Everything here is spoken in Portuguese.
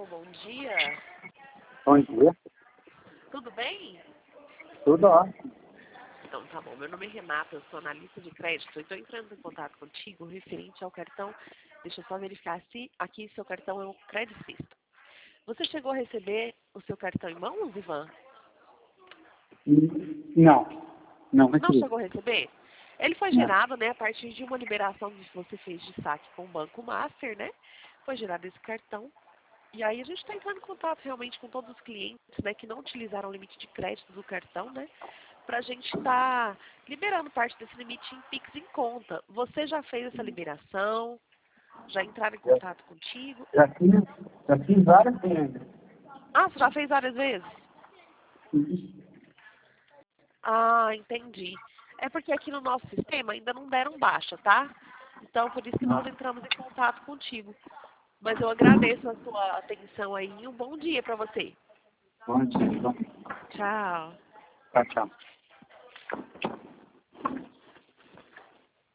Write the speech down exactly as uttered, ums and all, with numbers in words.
Alô, bom dia. Bom dia. Tudo bem? Tudo ótimo. Então tá bom. Meu nome é Renata, eu sou analista de crédito. Estou entrando em contato contigo referente ao cartão. Deixa eu só verificar se aqui seu cartão é o Credit System. Você chegou a receber o seu cartão em mãos, Ivan? Hum, Não, não Não recebi. chegou a receber? Ele foi Não. gerado, né, a partir de uma liberação que você fez de saque com o Banco Master, né? Foi gerado esse cartão. E aí a gente está entrando em contato realmente com todos os clientes, né, que não utilizaram o limite de crédito do cartão, né? Para a gente estar liberando parte desse limite em Pix em conta. Você já fez essa liberação? Já entraram em Já, contato contigo? já, fiz, já fiz várias vezes. Ah, você já fez várias vezes? Ah, entendi. É porque aqui no nosso sistema ainda não deram baixa, tá? Então, por isso que nós entramos em contato contigo. Mas eu agradeço a sua atenção aí e um bom dia para você. Bom dia. Tchau. Tchau, tchau.